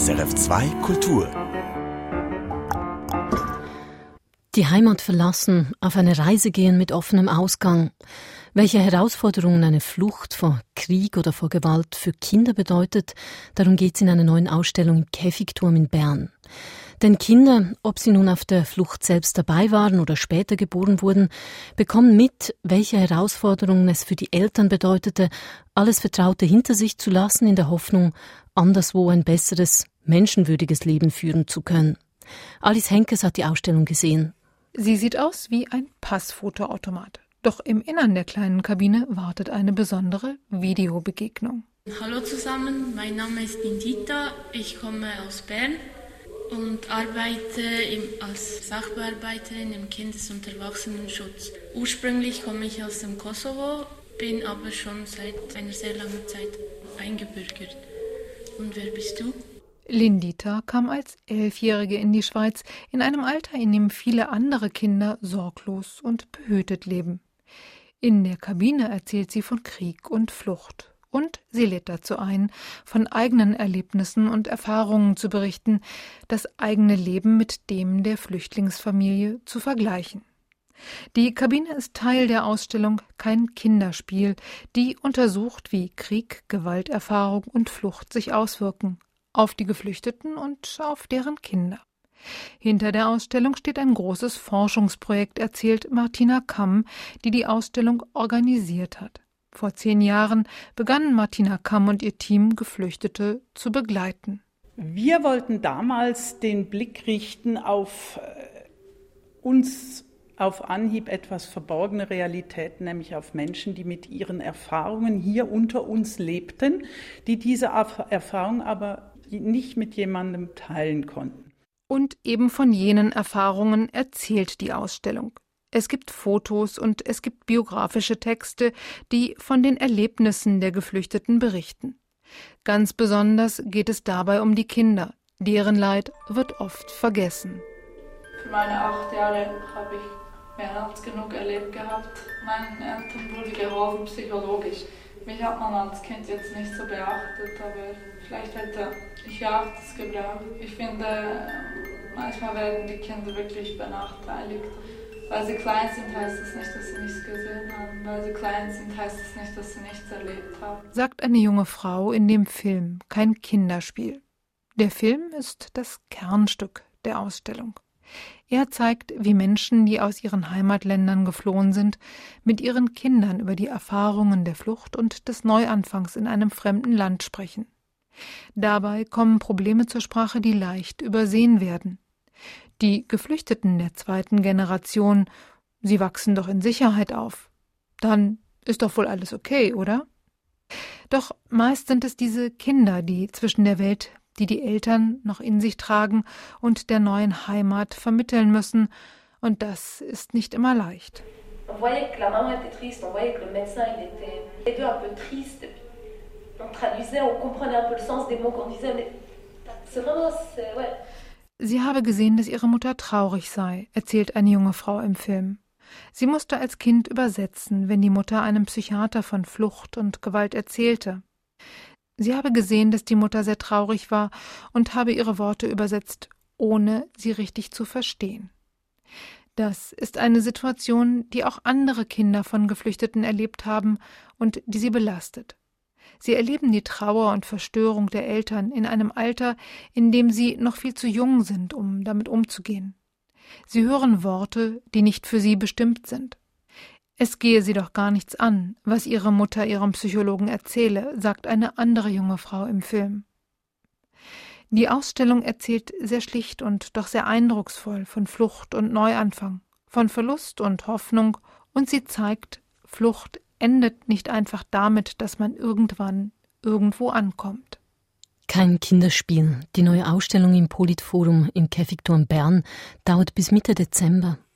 SRF 2 Kultur. Die Heimat verlassen, auf eine Reise gehen mit offenem Ausgang. Welche Herausforderungen eine Flucht vor Krieg oder vor Gewalt für Kinder bedeutet, darum geht es in einer neuen Ausstellung im Käfigturm in Bern. Denn Kinder, ob sie nun auf der Flucht selbst dabei waren oder später geboren wurden, bekommen mit, welche Herausforderungen es für die Eltern bedeutete, alles Vertraute hinter sich zu lassen, in der Hoffnung, anderswo ein besseres, menschenwürdiges Leben führen zu können. Alice Henkes hat die Ausstellung gesehen. Sie sieht aus wie ein Passfotoautomat. Doch im Innern der kleinen Kabine wartet eine besondere Videobegegnung. Hallo zusammen, mein Name ist Indita, ich komme aus Bern und arbeite als Sachbearbeiterin im Kindes- und Erwachsenenschutz. Ursprünglich komme ich aus dem Kosovo, bin aber schon seit einer sehr langen Zeit eingebürgert. Und wer bist du? Lindita kam als 11-Jährige in die Schweiz, in einem Alter, in dem viele andere Kinder sorglos und behütet leben. In der Kabine erzählt sie von Krieg und Flucht. Und sie lädt dazu ein, von eigenen Erlebnissen und Erfahrungen zu berichten, das eigene Leben mit dem der Flüchtlingsfamilie zu vergleichen. Die Kabine ist Teil der Ausstellung Kein Kinderspiel, die untersucht, wie Krieg, Gewalterfahrung und Flucht sich auswirken auf die Geflüchteten und auf deren Kinder. Hinter der Ausstellung steht ein großes Forschungsprojekt, erzählt Martina Kamm, die die Ausstellung organisiert hat. Vor 10 Jahren begannen Martina Kamm und ihr Team, Geflüchtete zu begleiten. Wir wollten damals den Blick richten auf uns auf Anhieb etwas verborgene Realitäten, nämlich auf Menschen, die mit ihren Erfahrungen hier unter uns lebten, die diese Erfahrung aber nicht mit jemandem teilen konnten. Und eben von jenen Erfahrungen erzählt die Ausstellung. Es gibt Fotos und es gibt biografische Texte, die von den Erlebnissen der Geflüchteten berichten. Ganz besonders geht es dabei um die Kinder. Deren Leid wird oft vergessen. Für meine 8 Jahre habe ich mehr als genug erlebt gehabt. Meinen Eltern wurde geholfen psychologisch. Mich hat man als Kind jetzt nicht so beachtet, aber vielleicht hätte ich ja auch das gebraucht. Ich finde, manchmal werden die Kinder wirklich benachteiligt. Weil sie klein sind, heißt das nicht, dass sie nichts gesehen haben. Weil sie klein sind, heißt das nicht, dass sie nichts erlebt haben. Sagt eine junge Frau in dem Film Kein Kinderspiel. Der Film ist das Kernstück der Ausstellung. Er zeigt, wie Menschen, die aus ihren Heimatländern geflohen sind, mit ihren Kindern über die Erfahrungen der Flucht und des Neuanfangs in einem fremden Land sprechen. Dabei kommen Probleme zur Sprache, die leicht übersehen werden. Die Geflüchteten der 2. Generation, sie wachsen doch in Sicherheit auf. Dann ist doch wohl alles okay, oder? Doch meist sind es diese Kinder, die zwischen der Welt, die die Eltern noch in sich tragen, und der neuen Heimat vermitteln müssen. Und das ist nicht immer leicht. On voyait que la maman était triste, on voyait que le médecin il était les deux un peu triste. On traduisait, on comprenait un peu le sens des mots qu'on disait, mais c'est vraiment, ouais. Sie habe gesehen, dass ihre Mutter traurig sei, erzählt eine junge Frau im Film. Sie musste als Kind übersetzen, wenn die Mutter einem Psychiater von Flucht und Gewalt erzählte. Sie habe gesehen, dass die Mutter sehr traurig war und habe ihre Worte übersetzt, ohne sie richtig zu verstehen. Das ist eine Situation, die auch andere Kinder von Geflüchteten erlebt haben und die sie belastet. Sie erleben die Trauer und Verstörung der Eltern in einem Alter, in dem sie noch viel zu jung sind, um damit umzugehen. Sie hören Worte, die nicht für sie bestimmt sind. Es gehe sie doch gar nichts an, was ihre Mutter ihrem Psychologen erzähle, sagt eine andere junge Frau im Film. Die Ausstellung erzählt sehr schlicht und doch sehr eindrucksvoll von Flucht und Neuanfang, von Verlust und Hoffnung, und sie zeigt, Flucht endet nicht einfach damit, dass man irgendwann irgendwo ankommt. Kein Kinderspiel. Die neue Ausstellung im Politforum im Käfigturm Bern dauert bis Mitte Dezember.